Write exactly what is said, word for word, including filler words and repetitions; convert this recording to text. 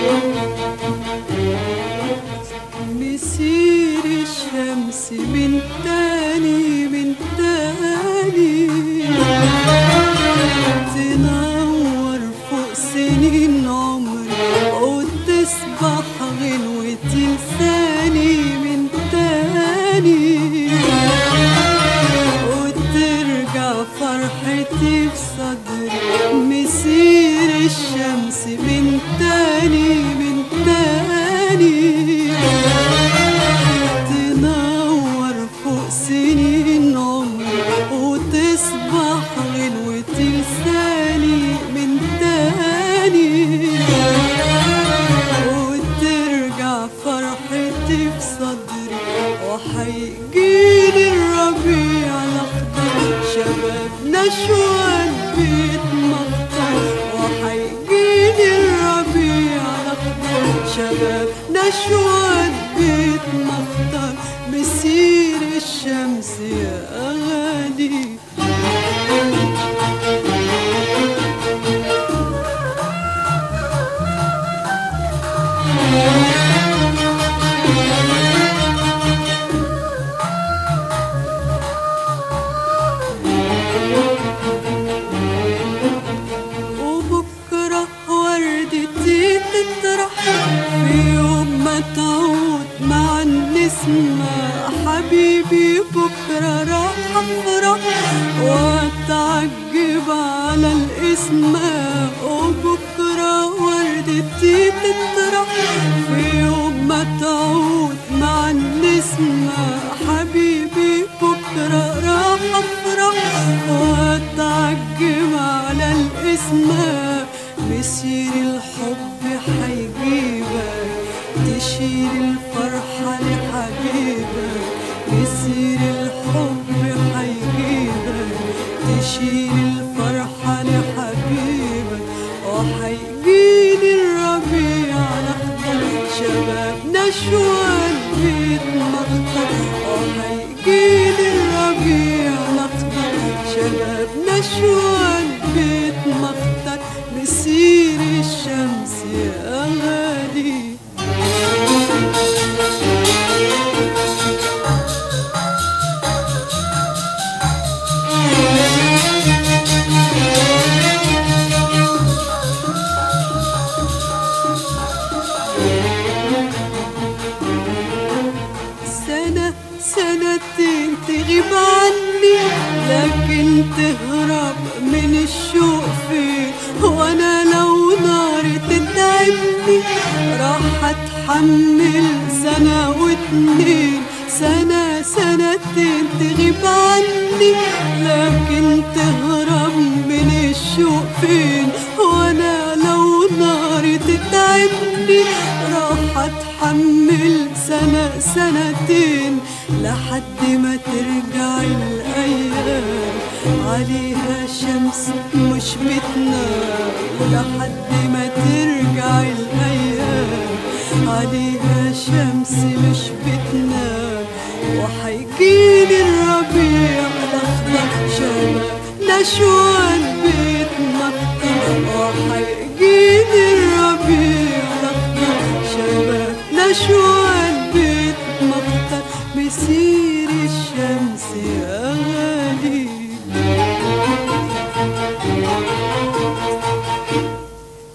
مسير الشمس من تاني من تاني تنور فوق سنين عمري وتسبح غنوتي لساني من تاني وترجع فرحتي في صدري. مسير الشمس من تاني من تاني تنور فوق سنين عمري وتصبح غنوتي لساني من تاني وترجع فرحتي في صدري. وحيجيلي الربيع الأخضر شبابنا شوان بيتمخضر. وحيجيلي الربيع الأخضر شبابنا شوان بيتمخضر. مسير الشمس يا غالي وبكرة وردتي تطرح في يوم ما تعود مع النسمة. حبيبي بكرة راح أفرح وأتعجب على الاسمة. وبكرة وردتي تطرح في يوم ما تعود مع النسمة. حبيبي بكرة راح أفرح وأتعجب على الاسمة. مسير الحب حيجيبك تشيل الفرحة لحبيبك. مسير الحب حيجيبك تشيل الفرحة لحبيبك. وحيجيلي الربيع الأخضر شبابنا شوان بيتمخضر. وحيجيلي الربيع الأخضر شبابنا شوان بيتمخضر. مسير الشمس يا غالي سنة سنتين تغيب عني لكن تهرب من الشوق فين. وانا لو نار تتعبني راح اتحمل سنة واتنين. سنة سنتين تغيب عني لكن تهرب من الشوق فين. وانا لو نار تتعبني راح اتحمل سنة سنتين لحد ما ترجع الأيام عليها شمس مش بتنام. لحد ما ترجع الأيام عليها شمس مش بتنام. وحيجيلي الربيع الأخضر شبابنا شوان بيتمخضر. وحيجيلي الربيع الأخضر شبابنا شوان